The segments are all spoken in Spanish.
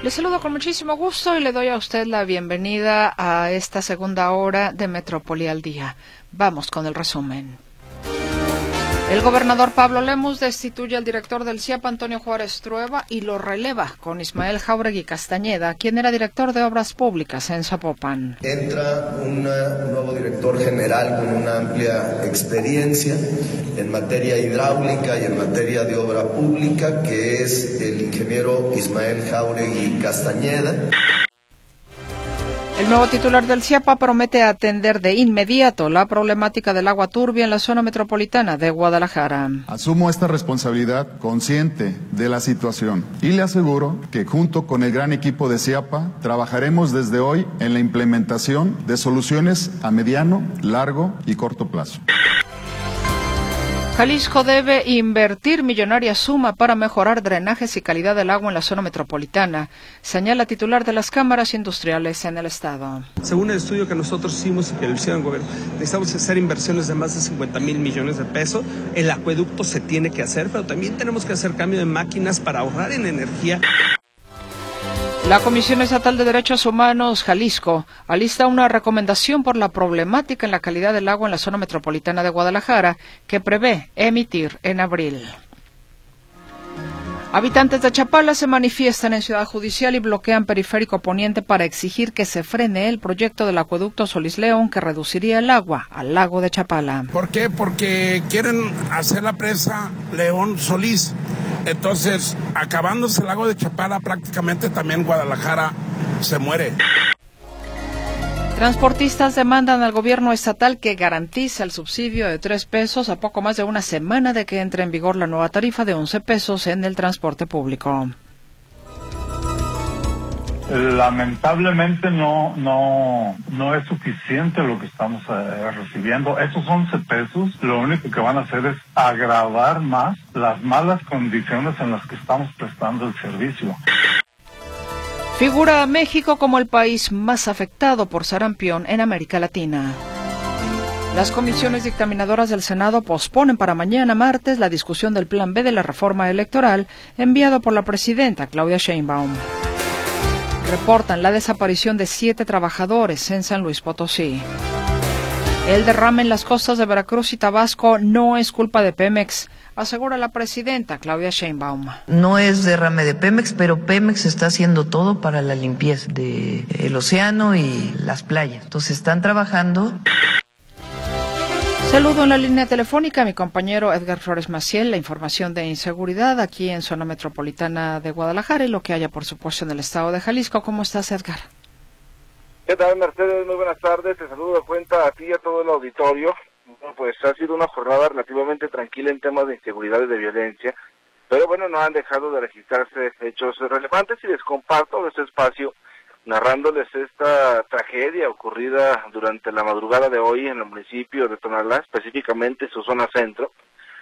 Le saludo con muchísimo gusto y le doy a usted la bienvenida a esta segunda hora de Metrópoli al Día. Vamos con el resumen. El gobernador Pablo Lemus destituye al director del CIAP, Antonio Juárez Trueba, y lo releva con Ismael Jáuregui Castañeda, quien era director de Obras Públicas en Zapopan. Entra un nuevo director general con una amplia experiencia en materia hidráulica y en materia de obra pública, que es el ingeniero Ismael Jáuregui Castañeda. El nuevo titular del CIAPA promete atender de inmediato la problemática del agua turbia en la zona metropolitana de Guadalajara. Asumo esta responsabilidad consciente de la situación y le aseguro que junto con el gran equipo de CIAPA trabajaremos desde hoy en la implementación de soluciones a mediano, largo y corto plazo. Jalisco debe invertir millonaria suma para mejorar drenajes y calidad del agua en la zona metropolitana, señala titular de las cámaras industriales en el estado. Según el estudio que nosotros hicimos y que lo hicieron el gobierno, necesitamos hacer inversiones de más de 50,000 millones de pesos. El acueducto se tiene que hacer, pero también tenemos que hacer cambio de máquinas para ahorrar en energía. La Comisión Estatal de Derechos Humanos, Jalisco, alista una recomendación por la problemática en la calidad del agua en la zona metropolitana de Guadalajara, que prevé emitir en abril. Habitantes de Chapala se manifiestan en Ciudad Judicial y bloquean Periférico Poniente para exigir que se frene el proyecto del acueducto Solís León que reduciría el agua al lago de Chapala. ¿Por qué? Porque quieren hacer la presa León Solís. Entonces, acabándose el lago de Chapala, prácticamente también Guadalajara se muere. Transportistas demandan al gobierno estatal que garantice el subsidio de 3 pesos a poco más de una semana de que entre en vigor la nueva tarifa de 11 pesos en el transporte público. Lamentablemente no es suficiente lo que estamos recibiendo. Esos 11 pesos lo único que van a hacer es agravar más las malas condiciones en las que estamos prestando el servicio. Figura a México como el país más afectado por sarampión en América Latina. Las comisiones dictaminadoras del Senado posponen para mañana martes la discusión del Plan B de la reforma electoral enviado por la presidenta Claudia Sheinbaum. Reportan la desaparición de 7 trabajadores en San Luis Potosí. El derrame en las costas de Veracruz y Tabasco no es culpa de Pemex, asegura la presidenta Claudia Sheinbaum. No es derrame de Pemex, pero Pemex está haciendo todo para la limpieza del océano y las playas. Entonces están trabajando. Saludo en la línea telefónica a mi compañero Edgar Flores Maciel, la información de inseguridad aquí en zona metropolitana de Guadalajara y lo que haya, por supuesto, en el estado de Jalisco. ¿Cómo estás, Edgar? ¿Qué tal, Mercedes? Muy buenas tardes. Te saludo de cuenta a ti y a todo el auditorio. Bueno, pues ha sido una jornada relativamente tranquila en temas de inseguridad y de violencia, pero bueno, no han dejado de registrarse hechos relevantes y les comparto este espacio narrándoles esta tragedia ocurrida durante la madrugada de hoy en el municipio de Tonalá, específicamente su zona centro,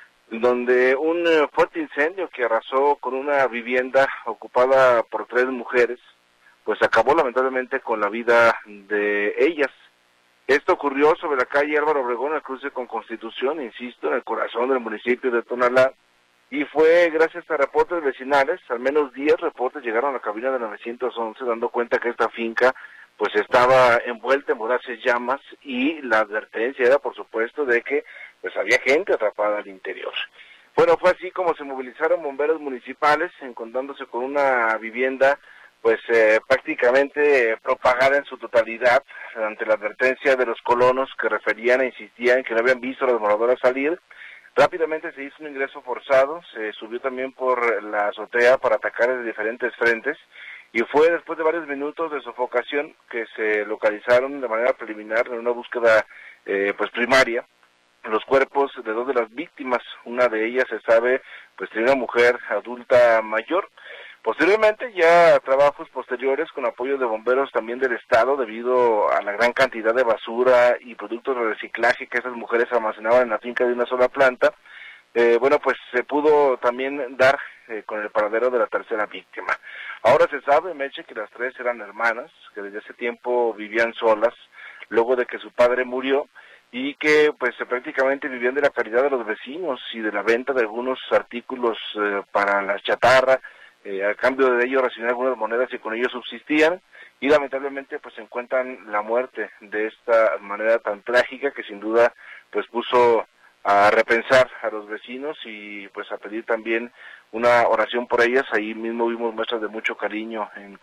donde un fuerte incendio que arrasó con una vivienda ocupada por 3 mujeres, pues acabó lamentablemente con la vida de ellas. Esto ocurrió sobre la calle Álvaro Obregón, al cruce con Constitución, insisto, en el corazón del municipio de Tonalá, y fue gracias a reportes vecinales. Al menos 10 reportes llegaron a la cabina de 911 dando cuenta que esta finca pues estaba envuelta en voraces llamas y la advertencia era, por supuesto, de que pues había gente atrapada al interior. Bueno, fue así como se movilizaron bomberos municipales, encontrándose con una vivienda pues prácticamente propagada en su totalidad ante la advertencia de los colonos que referían e insistían que no habían visto a las moradoras salir. Rápidamente se hizo un ingreso forzado, se subió también por la azotea para atacar desde diferentes frentes y fue después de varios minutos de sofocación que se localizaron de manera preliminar en una búsqueda pues primaria los cuerpos de 2 de las víctimas. Una de ellas se sabe pues tenía una mujer adulta mayor. Posteriormente, ya trabajos posteriores con apoyo de bomberos también del estado, debido a la gran cantidad de basura y productos de reciclaje que esas mujeres almacenaban en la finca de una sola planta, bueno, pues se pudo también dar con el paradero de la tercera víctima. Ahora se sabe, Meche, que las 3 eran hermanas, que desde ese tiempo vivían solas, luego de que su padre murió, y que pues prácticamente vivían de la caridad de los vecinos y de la venta de algunos artículos para la chatarra, a cambio de ello recibían algunas monedas y con ello subsistían, y lamentablemente pues encuentran la muerte de esta manera tan trágica que sin duda pues puso a repensar a los vecinos y pues a pedir también una oración por ellas. Ahí mismo vimos muestras de mucho cariño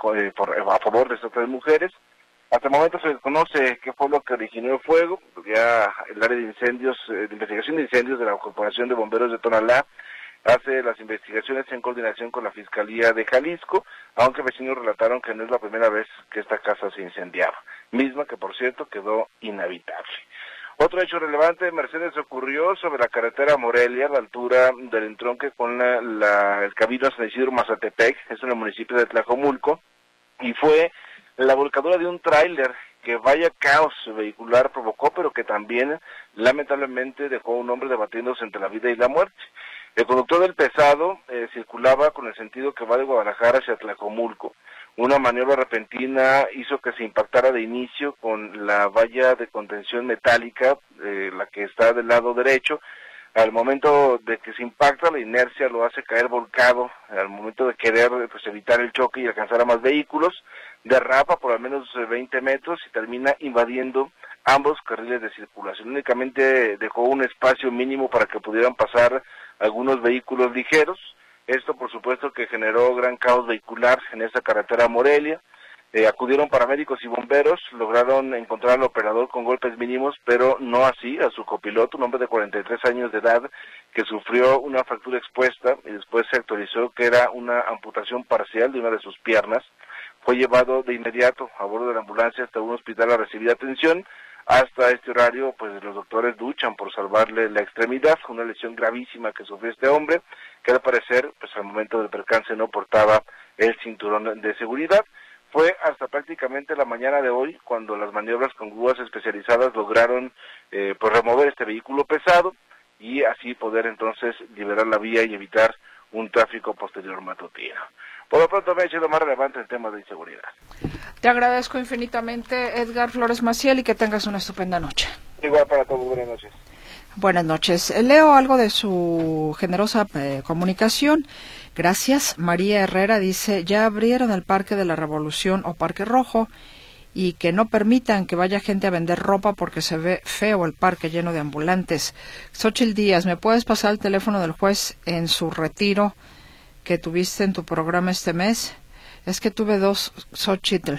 a favor de estas tres mujeres. Hasta el momento se desconoce qué fue lo que originó el fuego. Ya el área de incendios, de investigación de incendios de la Corporación de Bomberos de Tonalá hace las investigaciones en coordinación con la Fiscalía de Jalisco, aunque vecinos relataron que no es la primera vez que esta casa se incendiaba, misma que por cierto quedó inhabitable. Otro hecho relevante, Mercedes, ocurrió sobre la carretera Morelia, a la altura del entronque con el camino a San Isidro Mazatepec, es en el municipio de Tlajomulco, y fue la volcadura de un tráiler que vaya caos vehicular provocó, pero que también lamentablemente dejó a un hombre debatiéndose entre la vida y la muerte. El conductor del pesado circulaba con el sentido que va de Guadalajara hacia Tlajomulco. Una maniobra repentina hizo que se impactara de inicio con la valla de contención metálica, la que está del lado derecho. Al momento de que se impacta, la inercia lo hace caer volcado. Al momento de querer pues, evitar el choque y alcanzar a más vehículos, derrapa por al menos 20 metros y termina invadiendo ambos carriles de circulación. Únicamente dejó un espacio mínimo para que pudieran pasar algunos vehículos ligeros. Esto, por supuesto, que generó gran caos vehicular en esta carretera Morelia. Acudieron paramédicos y bomberos, lograron encontrar al operador con golpes mínimos, pero no así a su copiloto, un hombre de 43 años de edad, que sufrió una fractura expuesta y después se actualizó que era una amputación parcial de una de sus piernas. Fue llevado de inmediato a bordo de la ambulancia hasta un hospital a recibir atención. Hasta este horario, pues los doctores luchan por salvarle la extremidad, una lesión gravísima que sufrió este hombre, que al parecer, pues al momento del percance no portaba el cinturón de seguridad. Fue hasta prácticamente la mañana de hoy cuando las maniobras con grúas especializadas lograron pues remover este vehículo pesado y así poder entonces liberar la vía y evitar un tráfico posterior matutino. Por lo pronto me ha hecho lo más relevante en temas de inseguridad. Te agradezco infinitamente, Edgar Flores Maciel, y que tengas una estupenda noche. Igual para todos, buenas noches. Buenas noches. Leo algo de su generosa comunicación. Gracias. María Herrera dice, ya abrieron el Parque de la Revolución o Parque Rojo y que no permitan que vaya gente a vender ropa porque se ve feo el parque lleno de ambulantes. Xóchitl Díaz, ¿me puedes pasar el teléfono del juez en su retiro que tuviste en tu programa este mes? Es que tuve dos, Xóchitl.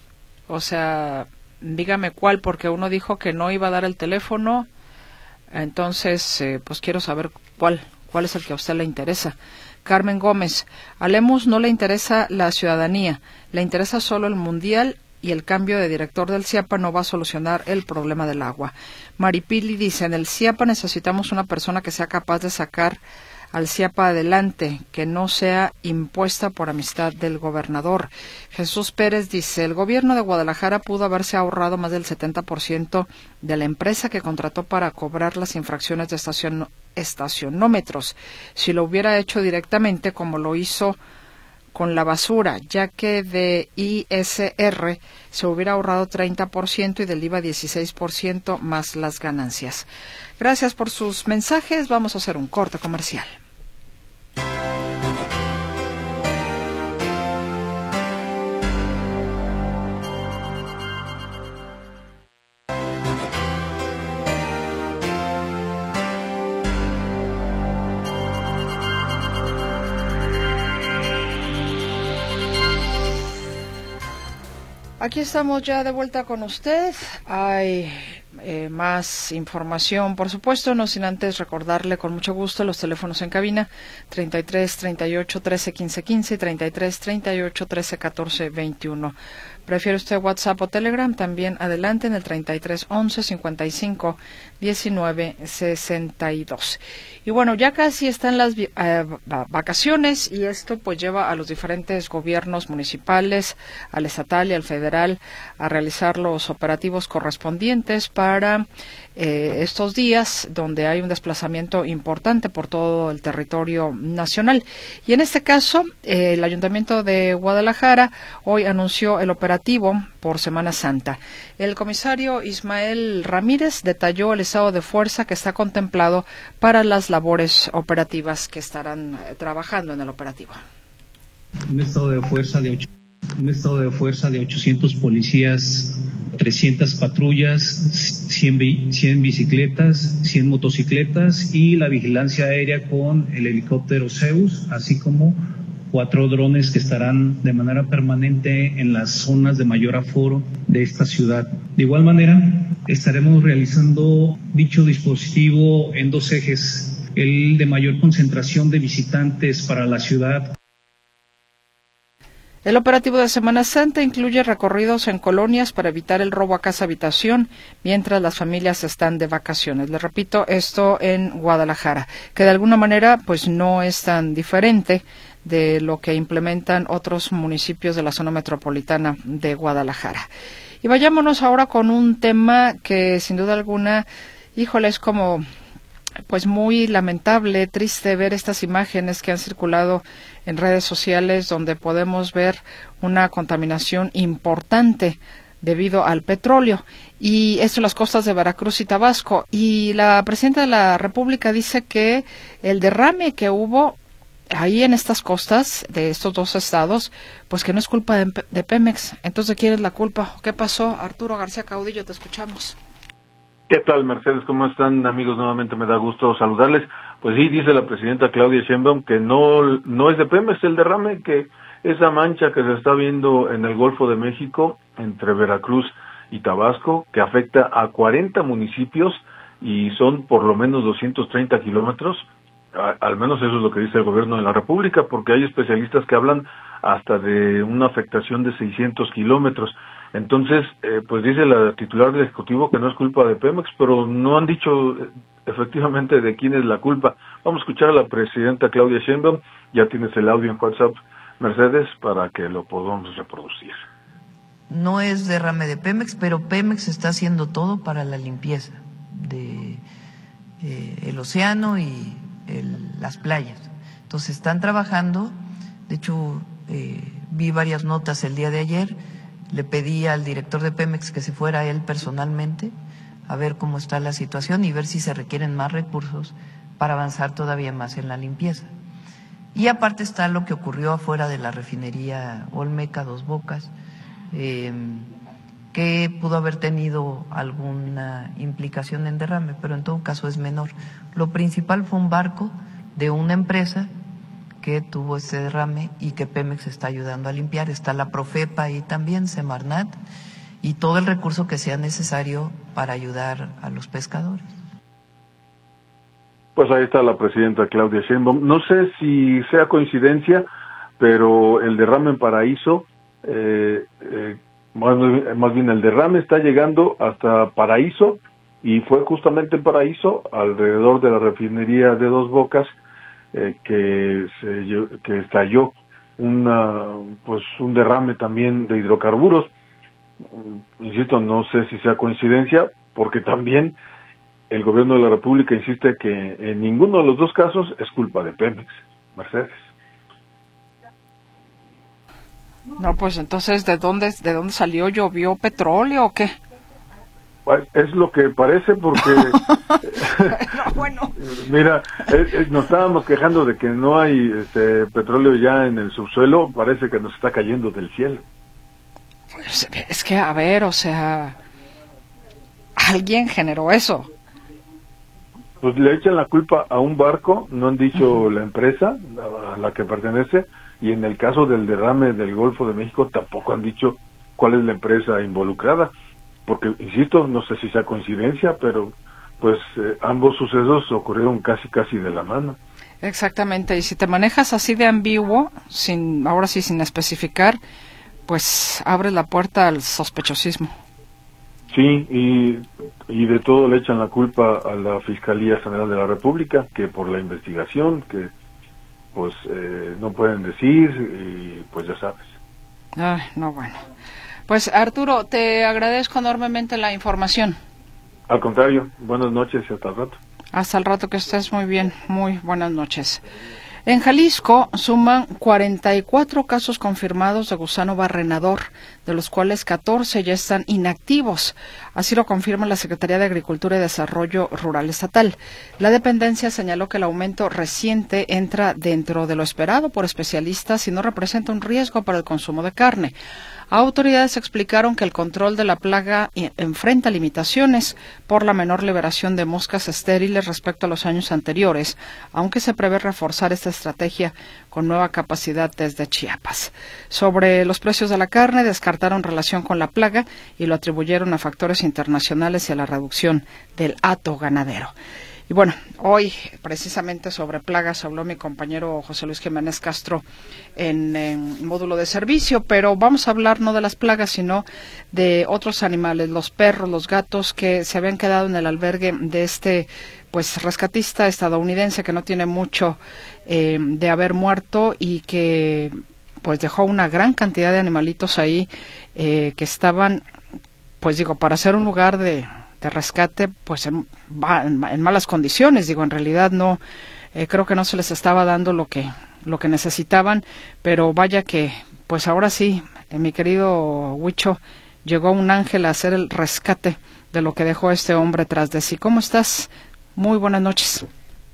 O sea, dígame cuál, porque uno dijo que no iba a dar el teléfono. Entonces, pues quiero saber cuál es el que a usted le interesa. Carmen Gómez, a Lemus no le interesa la ciudadanía, le interesa solo el mundial y el cambio de director del CIAPA no va a solucionar el problema del agua. Maripili dice, en el CIAPA necesitamos una persona que sea capaz de sacar al CIAPA adelante, que no sea impuesta por amistad del gobernador. Jesús Pérez dice, el gobierno de Guadalajara pudo haberse ahorrado más del 70% de la empresa que contrató para cobrar las infracciones de estacionómetros, si lo hubiera hecho directamente como lo hizo con la basura, ya que de ISR se hubiera ahorrado 30% y del IVA 16% más las ganancias. Gracias por sus mensajes. Vamos a hacer un corte comercial. Aquí estamos ya de vuelta con usted. Hay más información, por supuesto, no sin antes recordarle con mucho gusto los teléfonos en cabina 33 38 13 15 15 y 33 38 13 14 21. ¿Prefiere usted WhatsApp o Telegram? También adelante en el 33 11 55 19 62. Y bueno, ya casi están las vacaciones y esto pues lleva a los diferentes gobiernos municipales, al estatal y al federal a realizar los operativos correspondientes para estos días donde hay un desplazamiento importante por todo el territorio nacional. Y en este caso, el Ayuntamiento de Guadalajara hoy anunció el operativo por Semana Santa. El comisario Ismael Ramírez detalló el estado de fuerza que está contemplado para las labores operativas que estarán trabajando en el operativo. un estado de fuerza de 800 policías, 300 patrullas, 100 bicicletas, 100 motocicletas y la vigilancia aérea con el helicóptero Zeus, así como 4 drones que estarán de manera permanente en las zonas de mayor aforo de esta ciudad. De igual manera, estaremos realizando dicho dispositivo en 2 ejes, el de mayor concentración de visitantes para la ciudad. El operativo de Semana Santa incluye recorridos en colonias para evitar el robo a casa-habitación mientras las familias están de vacaciones. Les repito, esto en Guadalajara, que de alguna manera pues no es tan diferente de lo que implementan otros municipios de la zona metropolitana de Guadalajara. Y vayámonos ahora con un tema que sin duda alguna, híjole, es como pues muy lamentable, triste ver estas imágenes que han circulado en redes sociales donde podemos ver una contaminación importante debido al petróleo, y esto en las costas de Veracruz y Tabasco. Y la presidenta de la República dice que el derrame que hubo ahí en estas costas de estos 2 estados, pues que no es culpa de Pemex. Entonces, ¿quién es la culpa? ¿Qué pasó? Arturo García Caudillo, te escuchamos. ¿Qué tal, Mercedes? ¿Cómo están, amigos? Nuevamente me da gusto saludarles. Pues sí, dice la presidenta Claudia Sheinbaum que no es de Pemex el derrame, que esa mancha que se está viendo en el Golfo de México, entre Veracruz y Tabasco, que afecta a 40 municipios y son por lo menos 230 kilómetros, al menos eso es lo que dice el gobierno de la República, porque hay especialistas que hablan hasta de una afectación de 600 kilómetros. Entonces, pues dice la titular del Ejecutivo que no es culpa de Pemex, pero no han dicho efectivamente de quién es la culpa. Vamos a escuchar a la presidenta Claudia Sheinbaum. Ya tienes el audio en WhatsApp, Mercedes, para que lo podamos reproducir. No es derrame de Pemex, pero Pemex está haciendo todo para la limpieza de el océano y las playas. Entonces están trabajando. De hecho, vi varias notas el día de ayer. Le pedí al director de Pemex que se fuera él personalmente a ver cómo está la situación y ver si se requieren más recursos para avanzar todavía más en la limpieza. Y aparte está lo que ocurrió afuera de la refinería Olmeca Dos Bocas, que pudo haber tenido alguna implicación en derrame, pero en todo caso es menor. Lo principal fue un barco de una empresa que tuvo ese derrame y que Pemex está ayudando a limpiar. Está la Profepa ahí también, Semarnat, y todo el recurso que sea necesario para ayudar a los pescadores. Pues ahí está la presidenta Claudia Sheinbaum. No sé si sea coincidencia, pero el derrame en Paraíso, más bien el derrame está llegando hasta Paraíso, y fue justamente en Paraíso, alrededor de la refinería de Dos Bocas, que estalló un derrame también de hidrocarburos. Insisto, no sé si sea coincidencia, porque también el gobierno de la República insiste que en ninguno de los 2 casos es culpa de Pemex, Mercedes. No, pues entonces, ¿de dónde salió? ¿Llovió petróleo o qué? Pues es lo que parece, porque bueno. Mira, nos estábamos quejando de que no hay petróleo ya en el subsuelo. Parece que nos está cayendo del cielo. Pues es que, a ver, o sea, alguien generó eso. Pues le echan la culpa a un barco, no han dicho la empresa a la que pertenece, y en el caso del derrame del Golfo de México tampoco han dicho cuál es la empresa involucrada. Porque, insisto, no sé si sea coincidencia, pero pues ambos sucesos ocurrieron casi de la mano. Exactamente, y si te manejas así de ambiguo, sin especificar, pues abres la puerta al sospechosismo. Sí, y de todo le echan la culpa a la Fiscalía General de la República, que por la investigación, que pues no pueden decir, y pues ya sabes. Ay, no, bueno. Pues Arturo, te agradezco enormemente la información. Al contrario, buenas noches y hasta el rato. Hasta el rato, que estés muy bien, muy buenas noches. En Jalisco suman 44 casos confirmados de gusano barrenador, de los cuales 14 ya están inactivos. Así lo confirma la Secretaría de Agricultura y Desarrollo Rural Estatal. La dependencia señaló que el aumento reciente entra dentro de lo esperado por especialistas y no representa un riesgo para el consumo de carne. Autoridades explicaron que el control de la plaga enfrenta limitaciones por la menor liberación de moscas estériles respecto a los años anteriores, aunque se prevé reforzar esta estrategia con nueva capacidad desde Chiapas. Sobre los precios de la carne, descartaron relación con la plaga y lo atribuyeron a factores internacionales y a la reducción del hato ganadero. Y bueno, hoy precisamente sobre plagas habló mi compañero José Luis Jiménez Castro en módulo de servicio, pero vamos a hablar no de las plagas, sino de otros animales, los perros, los gatos que se habían quedado en el albergue de este rescatista estadounidense que no tiene mucho de haber muerto y que dejó una gran cantidad de animalitos ahí que estaban, para ser un lugar de rescate, en malas condiciones. En realidad no, creo que no se les estaba dando lo que necesitaban, pero vaya que, ahora sí, mi querido Huicho, llegó un ángel a hacer el rescate de lo que dejó este hombre tras de sí. ¿Cómo estás? Muy buenas noches.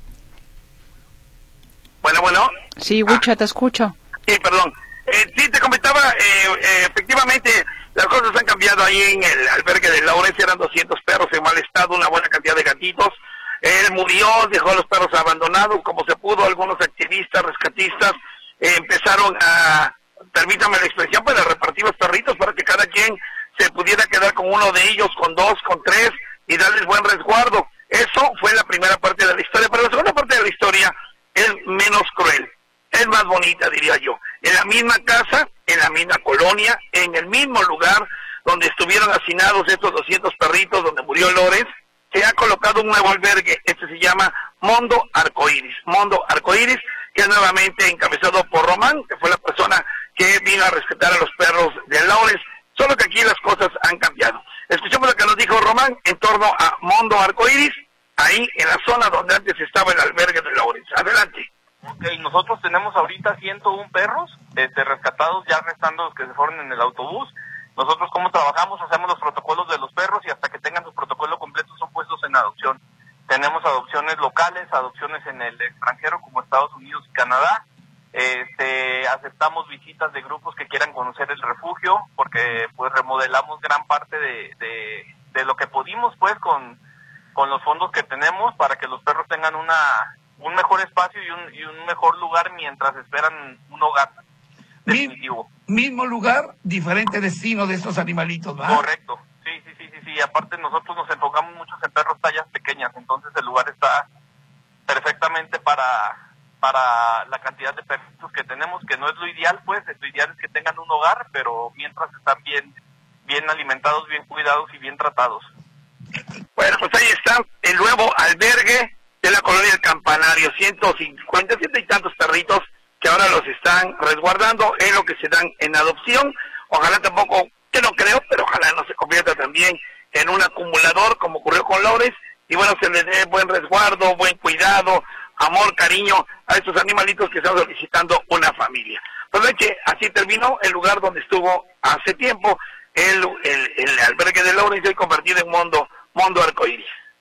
Bueno. Sí, Huicho, te escucho. Sí, perdón. Sí, te comentaba, efectivamente, las cosas han cambiado ahí en el albergue de Lawrence. Eran 200 perros en mal estado, una buena cantidad de gatitos. Él murió, dejó a los perros abandonados como se pudo. Algunos activistas, rescatistas, empezaron a, permítame la expresión, a repartir los perritos para que cada quien se pudiera quedar con uno de ellos, con dos, con tres, y darles buen resguardo. Eso fue la primera parte de la historia, pero la segunda parte de la historia es menos cruel. Es más bonita, diría yo. En la misma casa, en la misma colonia, en el mismo lugar donde estuvieron hacinados estos 200 perritos, donde murió Lawrence, se ha colocado un nuevo albergue. Este se llama Mondo Arcoíris. Mondo Arcoíris, que es nuevamente encabezado por Román, que fue la persona que vino a rescatar a los perros de Lawrence. Solo que aquí las cosas han cambiado. Escuchemos lo que nos dijo Román en torno a Mondo Arcoíris, ahí en la zona donde antes estaba el albergue de Lawrence. Adelante. Ok, nosotros tenemos ahorita 101 perros rescatados, ya restando los que se fueron en el autobús. Nosotros, ¿cómo trabajamos? Hacemos los protocolos de los perros y hasta que tengan su protocolo completo son puestos en adopción. Tenemos adopciones locales, adopciones en el extranjero como Estados Unidos y Canadá. Aceptamos visitas de grupos que quieran conocer el refugio porque remodelamos gran parte de lo que pudimos con los fondos que tenemos para que los perros tengan un mejor espacio y un mejor lugar mientras esperan un hogar definitivo. Mismo lugar, diferente destino de estos animalitos, ¿verdad? Correcto, sí. Aparte nosotros nos enfocamos mucho en perros tallas pequeñas, entonces el lugar está perfectamente para la cantidad de perritos que tenemos, que no es lo ideal, lo ideal es que tengan un hogar, pero mientras están bien alimentados, bien cuidados y bien tratados. Bueno, pues ahí está el nuevo albergue de la colonia del Campanario, 150 y tantos perritos que ahora los están resguardando en lo que se dan en adopción. Ojalá tampoco, que no creo, pero ojalá no se convierta también en un acumulador como ocurrió con Lawrence, y bueno, se les dé buen resguardo, buen cuidado, amor, cariño a estos animalitos que están solicitando una familia. Pues ven que así terminó el lugar donde estuvo hace tiempo el albergue de Lawrence, hoy convertido en Mondo Arcoíris.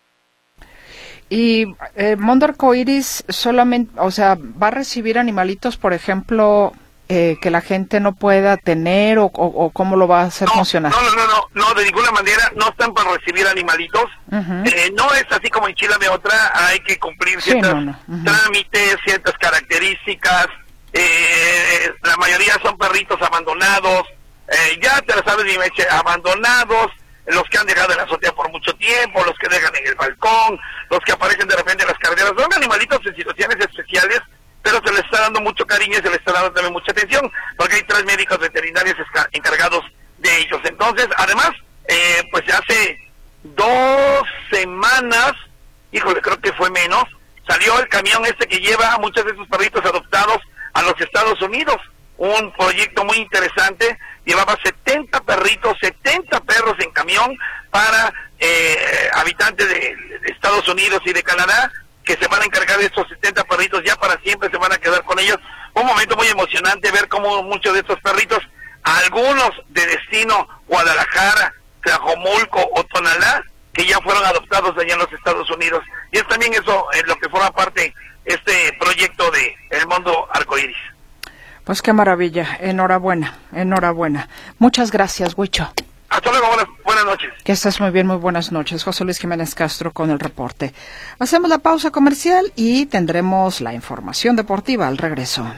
Y Mondo Arcoíris solamente, va a recibir animalitos, por ejemplo, que la gente no pueda tener o cómo lo va a hacer funcionar. No, de ninguna manera no están para recibir animalitos. Uh-huh. No es así como en Chile de otra, hay que cumplir ciertos trámites, ciertas características. La mayoría son perritos abandonados, ya te lo sabes, abandonados, los que han dejado en la azotea por mucho tiempo, los que dejan en el balcón, los que aparecen de repente en las carreteras. Son animalitos en situaciones especiales, pero se les está dando mucho cariño y se les está dando también mucha atención, porque hay 3 médicos veterinarios encargados de ellos. Entonces, además, pues hace 2 semanas, creo que fue menos, salió el camión que lleva a muchos de esos perritos adoptados a los Estados Unidos. Un proyecto muy interesante, llevaba 70 perros en camión para habitantes de Estados Unidos y de Canadá, que se van a encargar de estos 70 perritos, ya para siempre se van a quedar con ellos. Fue un momento muy emocionante ver cómo muchos de estos perritos, algunos de destino Guadalajara, Tlajomulco o Tonalá, que ya fueron adoptados allá en los Estados Unidos. Y es también eso en lo que forma parte este proyecto de El Mundo Arcoíris. Pues qué maravilla, enhorabuena. Muchas gracias, Huicho. Hasta luego, buenas noches. Que estés muy bien, muy buenas noches. José Luis Jiménez Castro con el reporte. Hacemos la pausa comercial y tendremos la información deportiva al regreso.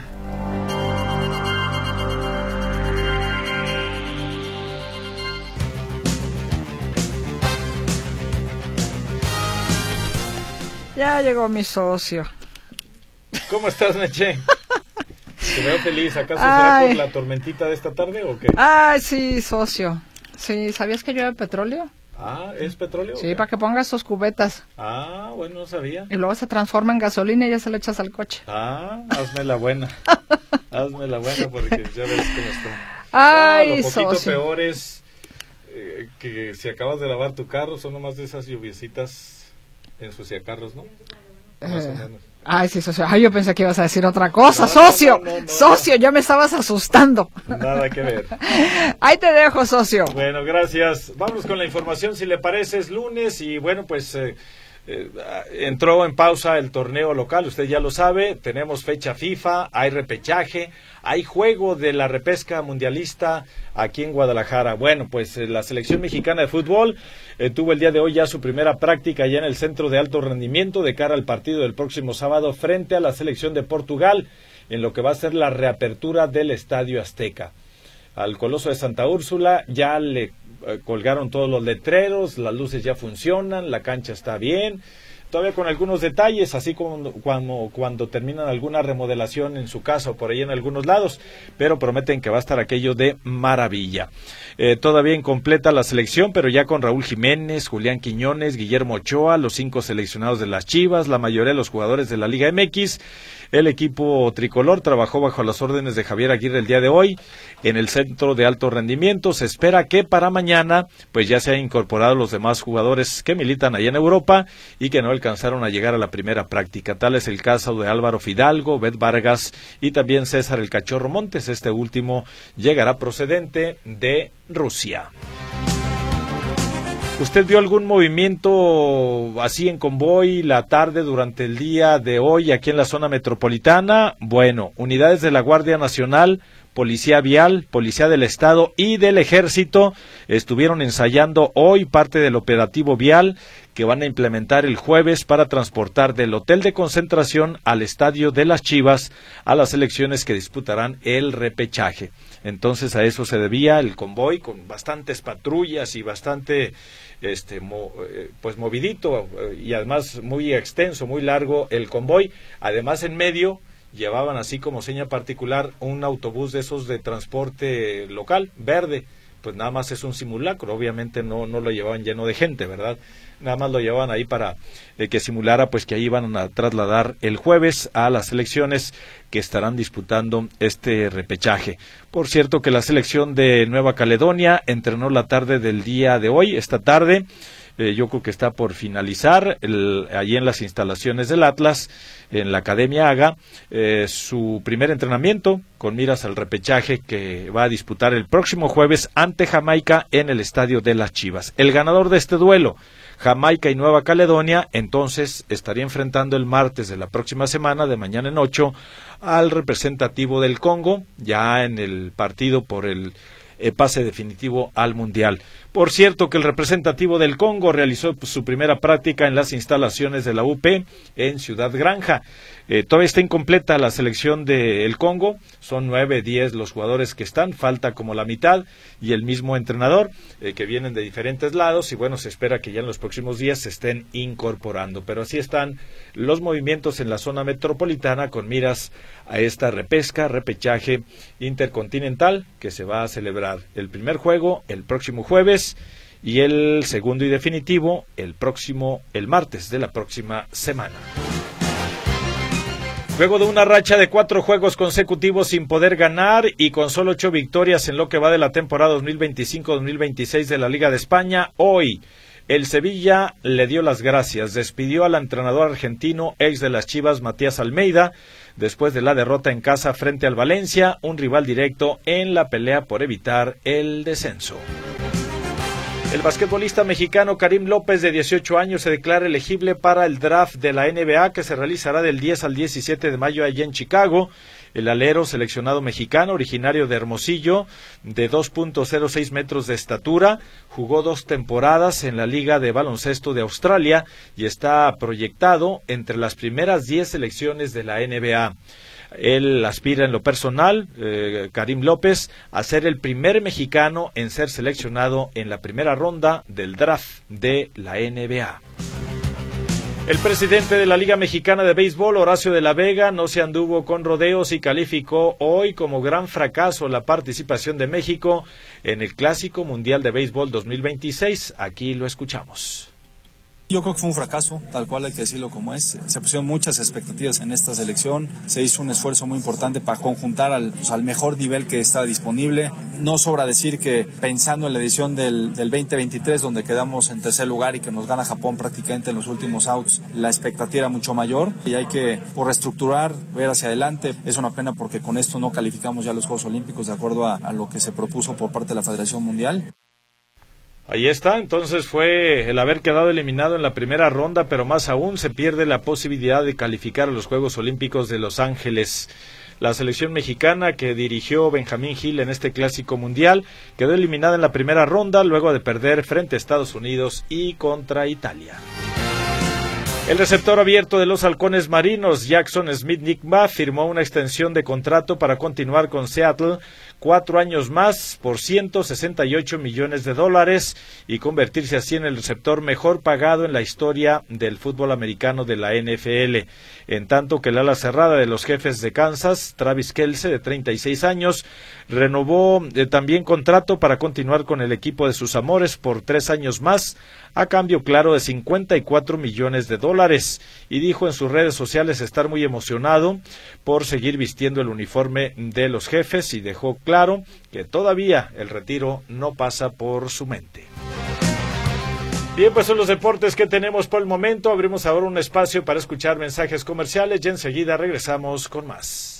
Ya llegó mi socio. ¿Cómo estás, Meche? Te veo feliz. ¿Acaso será por la tormentita de esta tarde o qué? Ay, sí, socio. Sí, ¿sabías que llueve petróleo? Ah, ¿es petróleo? Sí, para que pongas tus cubetas. Ah, bueno, no sabía. Y luego se transforma en gasolina y ya se le echas al coche. Ah, hazme la buena. Hazme la buena porque ya ves cómo está. Ay, lo poquito socio. Peor es que si acabas de lavar tu carro, son nomás de esas lluviecitas ensuciacarros, ¿no? Más o menos. Ay, sí, socio. Ay, yo pensé que ibas a decir otra cosa, socio. Socio, ya me estabas asustando. Nada que ver. Ahí te dejo, socio. Bueno, gracias. Vamos con la información, si le parece, es lunes y bueno, pues entró en pausa el torneo local, usted ya lo sabe, tenemos fecha FIFA, hay repechaje, hay juego de la repesca mundialista aquí en Guadalajara. Bueno, pues la selección mexicana de fútbol tuvo el día de hoy ya su primera práctica ya en el centro de alto rendimiento de cara al partido del próximo sábado frente a la selección de Portugal, en lo que va a ser la reapertura del Estadio Azteca. Al Coloso de Santa Úrsula ya le colgaron todos los letreros, las luces ya funcionan, la cancha está bien, todavía con algunos detalles, así como cuando terminan alguna remodelación en su casa o por ahí en algunos lados, pero prometen que va a estar aquello de maravilla. Todavía incompleta la selección, pero ya con Raúl Jiménez, Julián Quiñones, Guillermo Ochoa, los 5 seleccionados de las Chivas, la mayoría de los jugadores de la Liga MX. El equipo tricolor trabajó bajo las órdenes de Javier Aguirre el día de hoy en el centro de alto rendimiento. Se espera que para mañana pues ya se hayan incorporado los demás jugadores que militan allá en Europa y que no alcanzaron a llegar a la primera práctica. Tal es el caso de Álvaro Fidalgo, Bet Vargas y también César el Cachorro Montes. Este último llegará procedente de Rusia. ¿Usted vio algún movimiento así en convoy la tarde durante el día de hoy aquí en la zona metropolitana? Bueno, unidades de la Guardia Nacional, Policía Vial, Policía del Estado y del Ejército estuvieron ensayando hoy parte del operativo vial que van a implementar el jueves para transportar del hotel de concentración al estadio de las Chivas a las selecciones que disputarán el repechaje. Entonces a eso se debía el convoy con bastantes patrullas y bastante pues movidito y además muy extenso, muy largo el convoy. Además en medio llevaban así como seña particular un autobús de esos de transporte local, verde, pues nada más es un simulacro, obviamente no lo llevaban lleno de gente, ¿verdad? Nada más lo llevaban ahí para que simulara pues que ahí iban a trasladar el jueves a las selecciones que estarán disputando este repechaje. Por cierto que la selección de Nueva Caledonia entrenó la tarde del día de hoy, esta tarde, yo creo que está por finalizar allí en las instalaciones del Atlas, en la Academia Haga, su primer entrenamiento con miras al repechaje que va a disputar el próximo jueves ante Jamaica en el estadio de las Chivas. El ganador de este duelo, Jamaica y Nueva Caledonia, entonces estaría enfrentando el martes de la próxima semana, de mañana en 8, al representativo del Congo, ya en el partido por el pase definitivo al Mundial. Por cierto que el representativo del Congo realizó su primera práctica en las instalaciones de la UP en Ciudad Granja. Todavía está incompleta la selección del Congo, son 9, 10 los jugadores que están, falta como la mitad y el mismo entrenador que vienen de diferentes lados y bueno, se espera que ya en los próximos días se estén incorporando, pero así están los movimientos en la zona metropolitana con miras a esta repechaje intercontinental que se va a celebrar el primer juego el próximo jueves y el segundo y definitivo el martes de la próxima semana. Luego de una racha de 4 juegos consecutivos sin poder ganar y con solo 8 victorias en lo que va de la temporada 2025-2026 de la Liga de España, hoy El Sevilla le dio las gracias, despidió al entrenador argentino ex de las Chivas, Matías Almeida, después de la derrota en casa frente al Valencia, un rival directo en la pelea por evitar el descenso. El basquetbolista mexicano Karim López, de 18 años, se declara elegible para el draft de la NBA que se realizará del 10 al 17 de mayo allá en Chicago. El alero seleccionado mexicano, originario de Hermosillo, de 2.06 metros de estatura, jugó 2 temporadas en la Liga de Baloncesto de Australia y está proyectado entre las primeras 10 selecciones de la NBA. Él aspira en lo personal, Karim López, a ser el primer mexicano en ser seleccionado en la primera ronda del draft de la NBA. El presidente de la Liga Mexicana de Béisbol, Horacio de la Vega, no se anduvo con rodeos y calificó hoy como gran fracaso la participación de México en el Clásico Mundial de Béisbol 2026. Aquí lo escuchamos. Yo creo que fue un fracaso, tal cual hay que decirlo como es. Se pusieron muchas expectativas en esta selección, se hizo un esfuerzo muy importante para conjuntar al mejor nivel que está disponible. No sobra decir que pensando en la edición del 2023, donde quedamos en tercer lugar y que nos gana Japón prácticamente en los últimos outs, la expectativa era mucho mayor y hay que reestructurar, ver hacia adelante. Es una pena porque con esto no calificamos ya los Juegos Olímpicos de acuerdo a lo que se propuso por parte de la Federación Mundial. Ahí está, entonces fue el haber quedado eliminado en la primera ronda, pero más aún se pierde la posibilidad de calificar a los Juegos Olímpicos de Los Ángeles. La selección mexicana que dirigió Benjamín Gil en este Clásico Mundial quedó eliminada en la primera ronda luego de perder frente a Estados Unidos y contra Italia. El receptor abierto de los Halcones Marinos, Jackson Smith-Njigba, firmó una extensión de contrato para continuar con Seattle 4 años más por $168 millones y convertirse así en el receptor mejor pagado en la historia del fútbol americano de la NFL. En tanto que el ala cerrada de los Jefes de Kansas, Travis Kelce, de 36 años, renovó también contrato para continuar con el equipo de sus amores por 3 años más, a cambio claro de $54 millones, y dijo en sus redes sociales estar muy emocionado por seguir vistiendo el uniforme de los Jefes y dejó claro que todavía el retiro no pasa por su mente. Bien, pues son los deportes que tenemos por el momento. Abrimos ahora un espacio para escuchar mensajes comerciales y enseguida regresamos con más.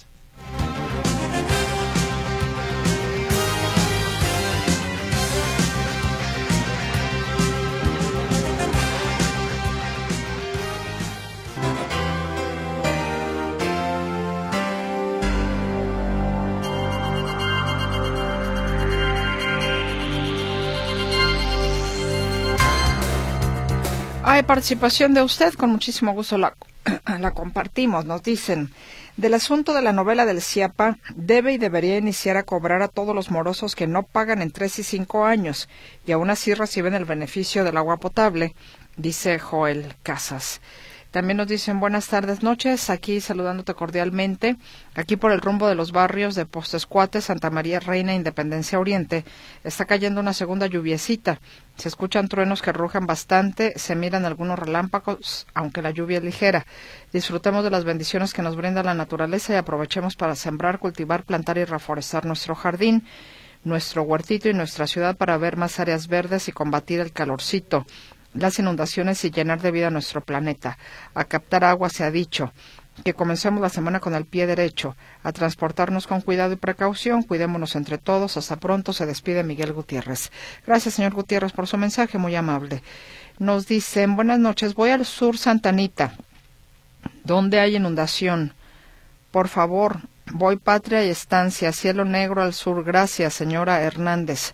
Hay participación de usted, con muchísimo gusto la compartimos. Nos dicen, del asunto de la novela del CIAPA, debe y debería iniciar a cobrar a todos los morosos que no pagan en 3 y 5 años y aún así reciben el beneficio del agua potable, dice Joel Casas. También nos dicen, buenas tardes, noches, aquí saludándote cordialmente, aquí por el rumbo de los barrios de Postescuate, Santa María Reina, Independencia Oriente, está cayendo una segunda lluviecita, se escuchan truenos que rujan bastante, se miran algunos relámpagos, aunque la lluvia es ligera. Disfrutemos de las bendiciones que nos brinda la naturaleza y aprovechemos para sembrar, cultivar, plantar y reforestar nuestro jardín, nuestro huertito y nuestra ciudad para ver más áreas verdes y combatir el calorcito, las inundaciones y llenar de vida a nuestro planeta. A captar agua se ha dicho. Que comencemos la semana con el pie derecho. A transportarnos con cuidado y precaución. Cuidémonos entre todos. Hasta pronto. Se despide Miguel Gutiérrez. Gracias, señor Gutiérrez, por su mensaje. Muy amable. Nos dicen, buenas noches. Voy al sur Santa Anita, donde hay inundación. Por favor, voy Patria y Estancia. Cielo Negro al sur. Gracias, señora Hernández.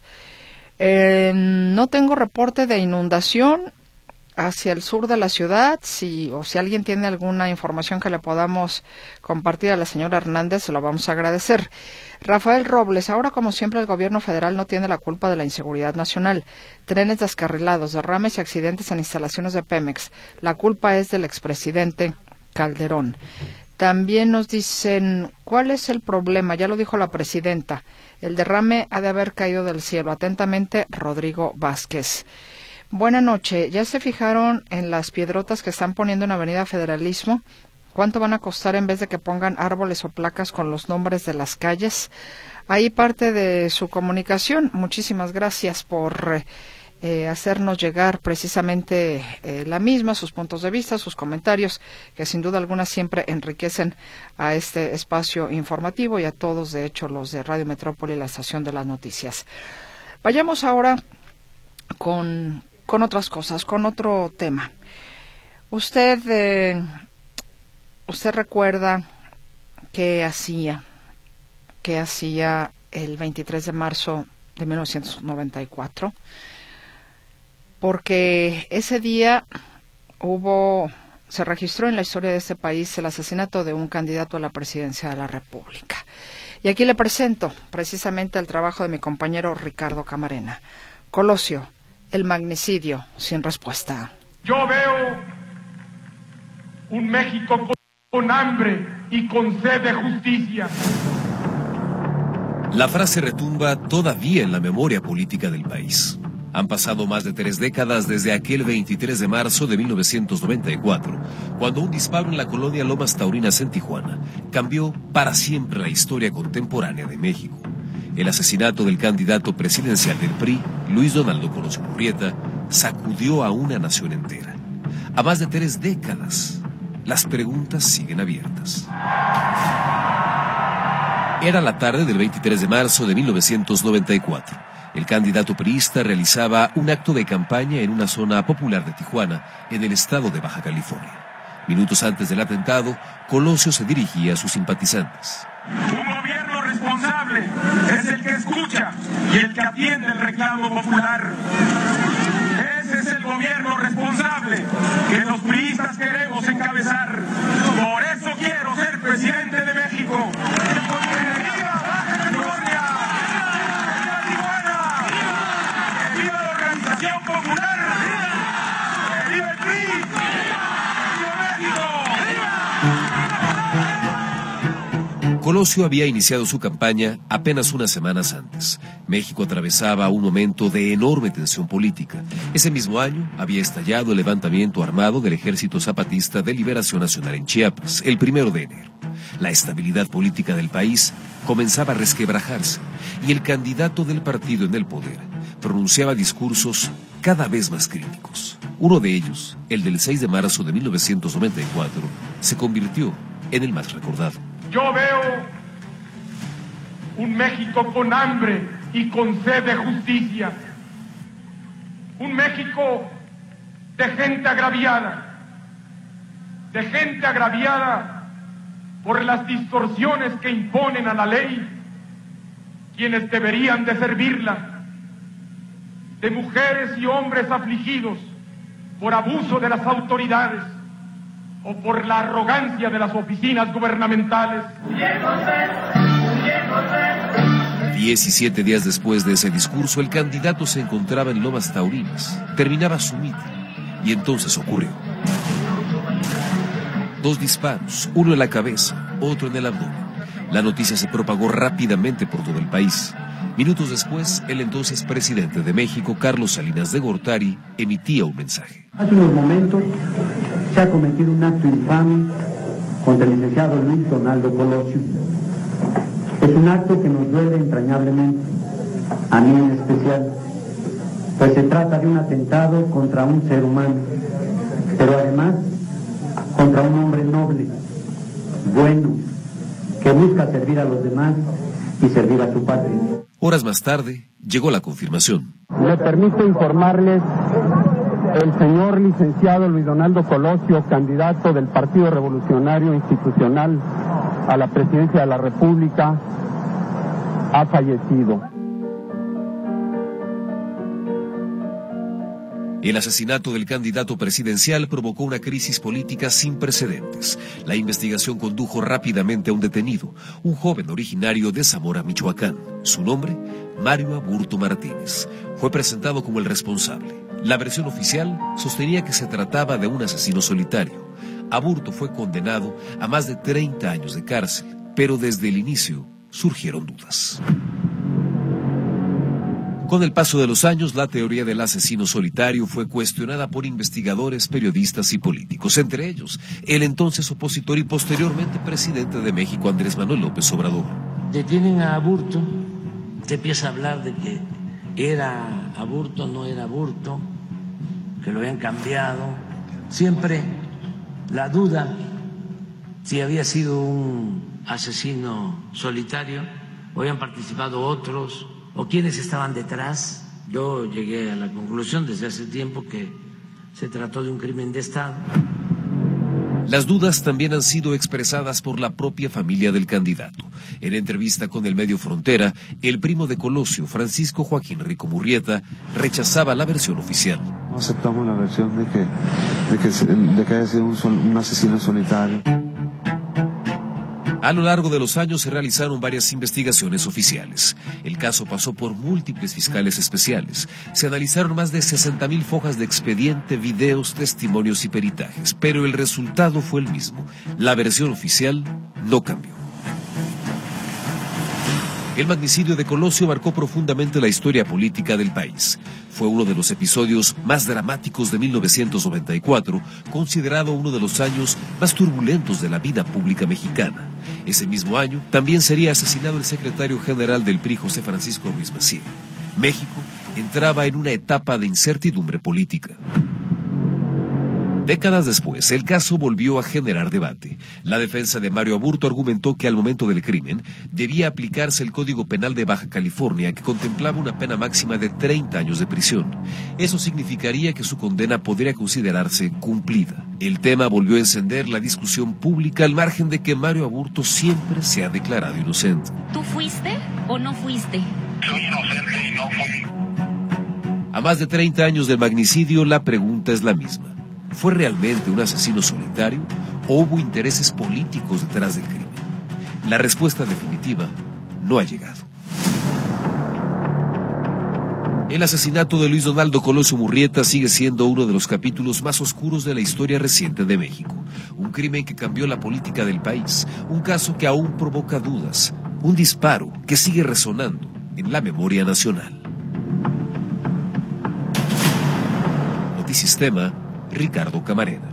No tengo reporte de inundación hacia el sur de la ciudad. Si alguien tiene alguna información que le podamos compartir a la señora Hernández, se lo vamos a agradecer. Rafael Robles, ahora como siempre el gobierno federal no tiene la culpa de la inseguridad nacional. Trenes descarrilados, derrames y accidentes en instalaciones de Pemex. La culpa es del expresidente Calderón. También nos dicen, ¿cuál es el problema? Ya lo dijo la presidenta. El derrame ha de haber caído del cielo. Atentamente, Rodrigo Vázquez. Buena noche. ¿Ya se fijaron en las piedrotas que están poniendo en Avenida Federalismo? ¿Cuánto van a costar en vez de que pongan árboles o placas con los nombres de las calles? Ahí parte de su comunicación. Muchísimas gracias por hacernos llegar precisamente la misma, sus puntos de vista, sus comentarios, que sin duda alguna siempre enriquecen a este espacio informativo y a todos, de hecho, los de Radio Metrópoli, la estación de las noticias. Vayamos ahora con otras cosas, con otro tema. Usted recuerda qué hacía el 23 de marzo de 1994, porque ese día se registró en la historia de este país el asesinato de un candidato a la presidencia de la República. Y aquí le presento precisamente el trabajo de mi compañero Ricardo Camarena. Colosio, el magnicidio sin respuesta. Yo veo un México con hambre y con sed de justicia. La frase retumba todavía en la memoria política del país. Han pasado más de 3 décadas desde aquel 23 de marzo de 1994, cuando un disparo en la colonia Lomas Taurinas en Tijuana cambió para siempre la historia contemporánea de México. El asesinato del candidato presidencial del PRI, Luis Donaldo Colosio Murrieta, sacudió a una nación entera. A más de 3 décadas, las preguntas siguen abiertas. Era la tarde del 23 de marzo de 1994. El candidato priista realizaba un acto de campaña en una zona popular de Tijuana, en el estado de Baja California. Minutos antes del atentado, Colosio se dirigía a sus simpatizantes. Un gobierno responsable es el que escucha y el que atiende el reclamo popular. Ese es el gobierno responsable que los priistas queremos encabezar. Por eso quiero ser presidente de México. ¡Viva Baja California! ¡Viva Tijuana! ¡Viva la organización popular! ¡Viva el PRI! ¡Viva México! Colosio había iniciado su campaña apenas unas semanas antes. México atravesaba un momento de enorme tensión política. Ese mismo año había estallado el levantamiento armado del Ejército Zapatista de Liberación Nacional en Chiapas, el 1 de enero. La estabilidad política del país comenzaba a resquebrajarse y el candidato del partido en el poder pronunciaba discursos cada vez más críticos. Uno de ellos, el del 6 de marzo de 1994, se convirtió en el más recordado. Yo veo un México con hambre y con sed de justicia. Un México de gente agraviada por las distorsiones que imponen a la ley quienes deberían de servirla, de mujeres y hombres afligidos por abuso de las autoridades o por la arrogancia de las oficinas gubernamentales. 17 días después de ese discurso, el candidato se encontraba en Lomas Taurinas. Terminaba su mitin y entonces ocurrió. 2 disparos, uno en la cabeza, otro en el abdomen. La noticia se propagó rápidamente por todo el país. Minutos después, el entonces presidente de México, Carlos Salinas de Gortari, emitía un mensaje. Hace unos momentos se ha cometido un acto infame contra el licenciado Luis Donaldo Colosio. Es un acto que nos duele entrañablemente, a mí en especial, pues se trata de un atentado contra un ser humano, pero además contra un hombre noble, bueno, que busca servir a los demás y servir a su patria. Horas más tarde, llegó la confirmación. Me permito informarles, el señor licenciado Luis Donaldo Colosio, candidato del Partido Revolucionario Institucional a la presidencia de la República, ha fallecido. El asesinato del candidato presidencial provocó una crisis política sin precedentes. La investigación condujo rápidamente a un detenido, un joven originario de Zamora, Michoacán. Su nombre, Mario Aburto Martínez. Fue presentado como el responsable. La versión oficial sostenía que se trataba de un asesino solitario. Aburto fue condenado a más de 30 años de cárcel, pero desde el inicio surgieron dudas. Con el paso de los años, la teoría del asesino solitario fue cuestionada por investigadores, periodistas y políticos, entre ellos el entonces opositor y posteriormente presidente de México, Andrés Manuel López Obrador. Detienen a Aburto, se empieza a hablar de que era Aburto, no era Aburto, que lo habían cambiado. Siempre la duda si había sido un asesino solitario o habían participado otros o quiénes estaban detrás. Yo llegué a la conclusión desde hace tiempo que se trató de un crimen de Estado. Las dudas también han sido expresadas por la propia familia del candidato. En entrevista con el medio Frontera, el primo de Colosio, Francisco Joaquín Rico Murrieta, rechazaba la versión oficial. No aceptamos la versión de que haya sido un asesino solitario. A lo largo de los años se realizaron varias investigaciones oficiales. El caso pasó por múltiples fiscales especiales. Se analizaron más de 60,000 hojas de expediente, videos, testimonios y peritajes, pero el resultado fue el mismo. La versión oficial no cambió. El magnicidio de Colosio marcó profundamente la historia política del país. Fue uno de los episodios más dramáticos de 1994, considerado uno de los años más turbulentos de la vida pública mexicana. Ese mismo año también sería asesinado el secretario general del PRI, José Francisco Ruiz Massieu. México entraba en una etapa de incertidumbre política. Décadas después, el caso volvió a generar debate. La defensa de Mario Aburto argumentó que al momento del crimen debía aplicarse el Código Penal de Baja California, que contemplaba una pena máxima de 30 años de prisión. Eso significaría que su condena podría considerarse cumplida. El tema volvió a encender la discusión pública al margen de que Mario Aburto siempre se ha declarado inocente. ¿Tú fuiste o no fuiste? Soy inocente y no fui. A más de 30 años del magnicidio, la pregunta es la misma. ¿Fue realmente un asesino solitario o hubo intereses políticos detrás del crimen? La respuesta definitiva no ha llegado. El asesinato de Luis Donaldo Colosio Murrieta sigue siendo uno de los capítulos más oscuros de la historia reciente de México. Un crimen que cambió la política del país, un caso que aún provoca dudas, un disparo que sigue resonando en la memoria nacional. Notisistema, Ricardo Camarena.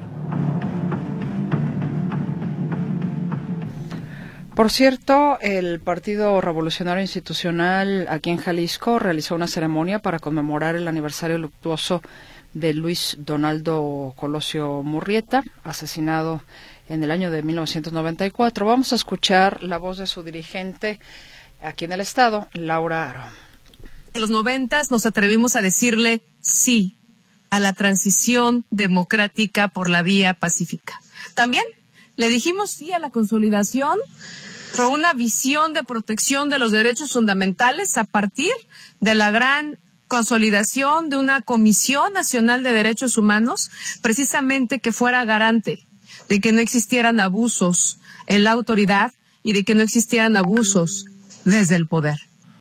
Por cierto, el Partido Revolucionario Institucional aquí en Jalisco realizó una ceremonia para conmemorar el aniversario luctuoso de Luis Donaldo Colosio Murrieta, asesinado en el año de 1994. Vamos a escuchar la voz de su dirigente aquí en el estado, Laura Aro. En los 90 nos atrevimos a decirle sí a la transición democrática por la vía pacífica. También le dijimos sí a la consolidación con una visión de protección de los derechos fundamentales a partir de la gran consolidación de una Comisión Nacional de Derechos Humanos, precisamente que fuera garante de que no existieran abusos en la autoridad y de que no existieran abusos desde el poder.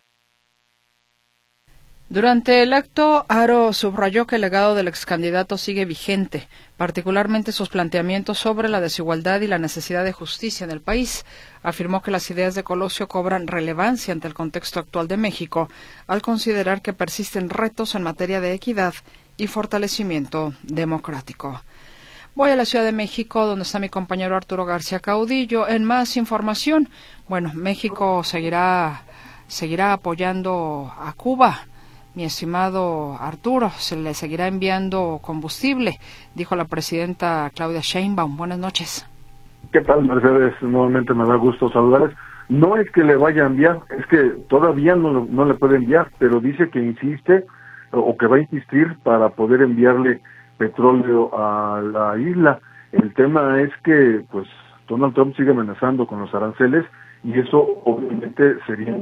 Durante el acto, Aro subrayó que el legado del excandidato sigue vigente, particularmente sus planteamientos sobre la desigualdad y la necesidad de justicia en el país. Afirmó que las ideas de Colosio cobran relevancia ante el contexto actual de México, al considerar que persisten retos en materia de equidad y fortalecimiento democrático. Voy a la Ciudad de México, donde está mi compañero Arturo García Caudillo. En más información, México seguirá apoyando a Cuba. Mi estimado Arturo, se le seguirá enviando combustible, dijo la presidenta Claudia Sheinbaum. Buenas noches. ¿Qué tal, Mercedes? Nuevamente me da gusto saludarles. No es que le vaya a enviar, es que todavía no le puede enviar, pero dice que insiste o que va a insistir para poder enviarle petróleo a la isla. El tema es que, pues, Donald Trump sigue amenazando con los aranceles y eso obviamente sería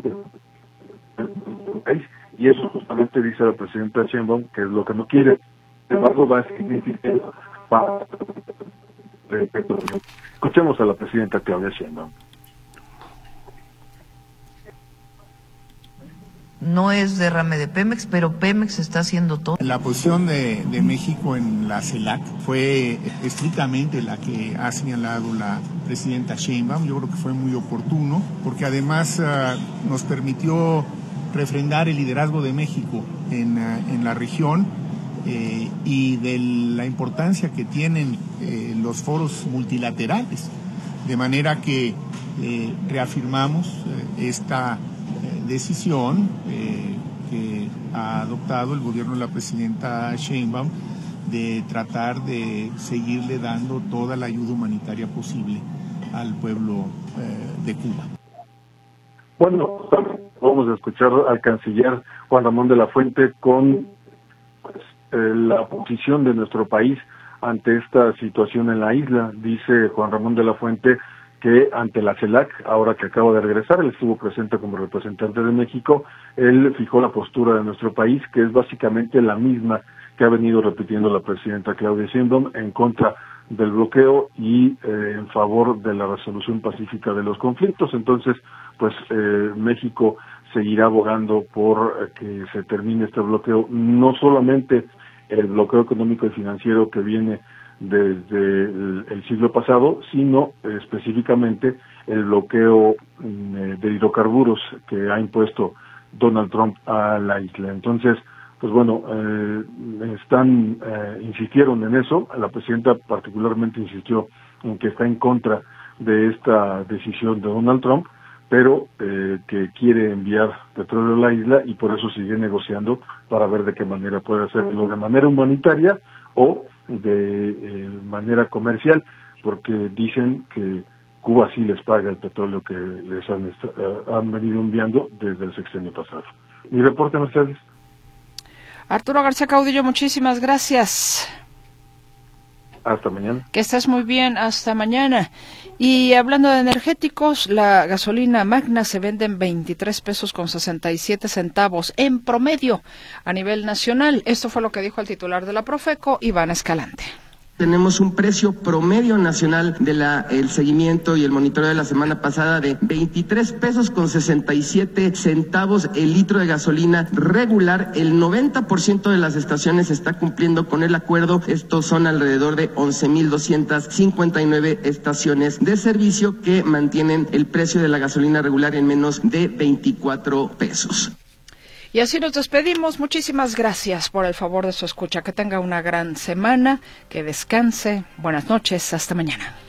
y eso justamente dice la presidenta Sheinbaum que es lo que no quiere. Sin embargo, va a significar para el petróleo. Escuchemos a la presidenta Claudia Sheinbaum. No es derrame de Pemex, pero Pemex está haciendo todo. La posición de México en la CELAC fue estrictamente la que ha señalado la presidenta Sheinbaum. Yo creo que fue muy oportuno, porque además nos permitió refrendar el liderazgo de México en la región y de la importancia que tienen los foros multilaterales. De manera que reafirmamos esta decisión que ha adoptado el gobierno de la presidenta Sheinbaum de tratar de seguirle dando toda la ayuda humanitaria posible al pueblo de Cuba. Bueno, vamos a escuchar al canciller Juan Ramón de la Fuente con la posición de nuestro país ante esta situación en la isla. Dice Juan Ramón de la Fuente que ante la CELAC, ahora que acaba de regresar, él estuvo presente como representante de México, él fijó la postura de nuestro país, que es básicamente la misma que ha venido repitiendo la presidenta Claudia Sheinbaum en contra del bloqueo y en favor de la resolución pacífica de los conflictos. Entonces, pues México seguirá abogando por que se termine este bloqueo, no solamente el bloqueo económico y financiero que viene desde el siglo pasado, sino específicamente el bloqueo de hidrocarburos que ha impuesto Donald Trump a la isla. Entonces, pues bueno, insistieron en eso. La presidenta particularmente insistió en que está en contra de esta decisión de Donald Trump, pero que quiere enviar petróleo a la isla y por eso sigue negociando para ver de qué manera puede hacerlo, de manera humanitaria o de manera comercial, porque dicen que Cuba sí les paga el petróleo que les han venido enviando desde el sexenio pasado. Mi reporte, Mercedes. Arturo García Caudillo, muchísimas gracias. Hasta mañana. Que estés muy bien, hasta mañana. Y hablando de energéticos, la gasolina Magna se vende en 23 pesos con 67 centavos en promedio a nivel nacional. Esto fue lo que dijo el titular de la Profeco, Iván Escalante. Tenemos un precio promedio nacional el seguimiento y el monitoreo de la semana pasada de 23 pesos con 67 centavos el litro de gasolina regular. El 90% de las estaciones está cumpliendo con el acuerdo. Estos son alrededor de 11,259 estaciones de servicio que mantienen el precio de la gasolina regular en menos de 24 pesos. Y así nos despedimos. Muchísimas gracias por el favor de su escucha. Que tenga una gran semana, que descanse. Buenas noches, hasta mañana.